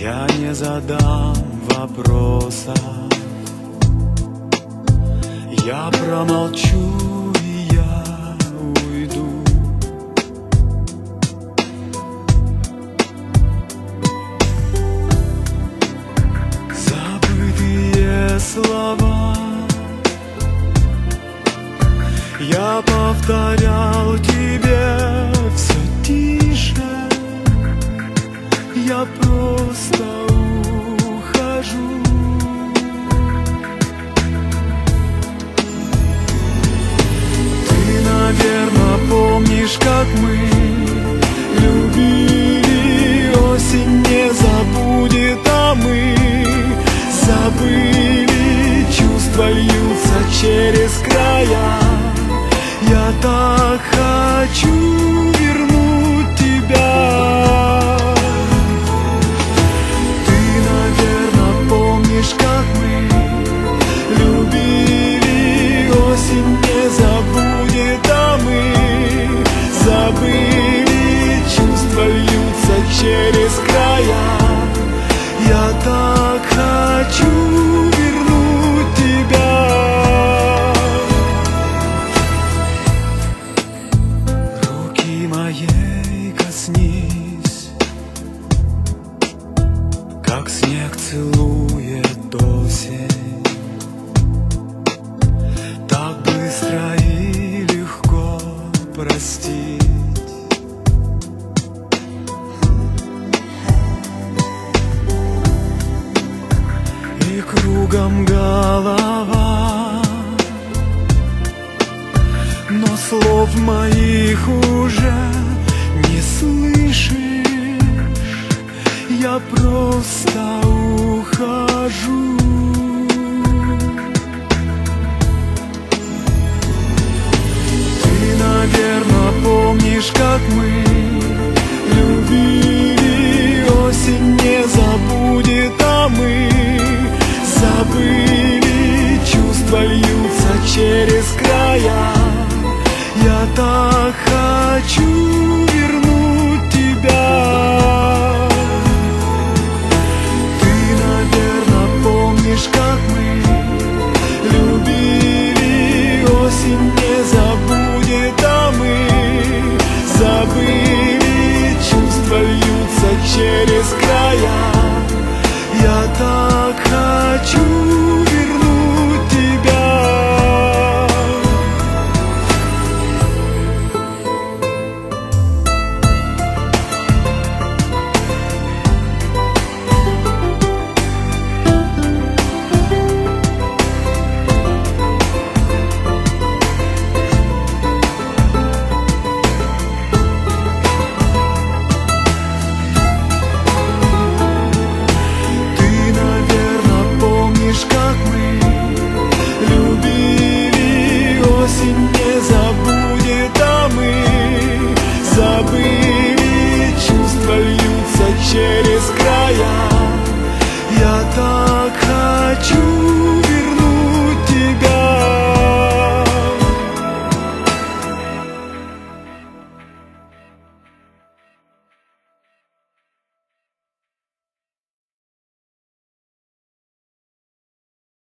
Я не задам вопроса, я промолчу и я уйду. Забытые слова я повторял тебе все тише. Я просто ухожу. Ты, наверное, помнишь, как мы любили. Осень не забудет, а мы забыли. Чувства льются через края. Я так хочу вернуть тебя. Как мы любили, осень не забудет, а мы забыли. Чувства льются через края. Я так хочу вернуть тебя. Руки моей коснись, как снег целует осень, так быстро и легко простить. И кругом голова, но слов моих уже не слышишь. Я просто ухожу. Ты, наверное, помнишь, как мы любили. Осень не забудет, а мы забыли. Чувства льются через края. Я так хочу вернуть тебя. Как мы любили, осень не забудет, а мы забыли. Чувства льются через края. Я так хочу вернуть тебя. Не забудет, а мы забыли. Чувства льются через края.